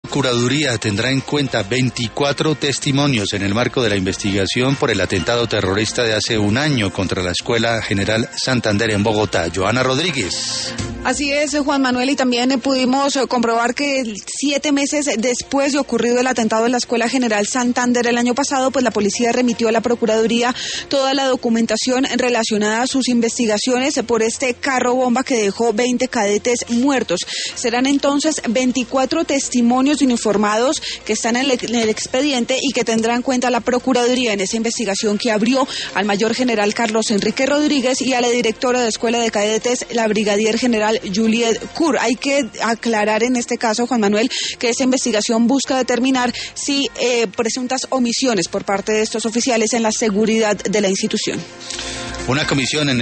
Procuraduría tendrá en cuenta 24 testimonios en el marco de la investigación por el atentado terrorista de hace un año contra la Escuela General Santander en Bogotá. Joana Rodríguez. Así es, Juan Manuel, y también pudimos comprobar que 7 meses después de ocurrido el atentado en la Escuela General Santander el año pasado, pues la policía remitió a la Procuraduría toda la documentación relacionada a sus investigaciones por este carro bomba que dejó 20 cadetes muertos. Serán entonces 24 testimonios uniformados que están en el expediente y que tendrá en cuenta la Procuraduría en esa investigación que abrió al mayor general Carlos Enrique Rodríguez y a la directora de Escuela de Cadetes, la brigadier general Juliet Kur. Hay que aclarar en este caso, Juan Manuel, que esa investigación busca determinar si presuntas omisiones por parte de estos oficiales en la seguridad de la institución. Una comisión en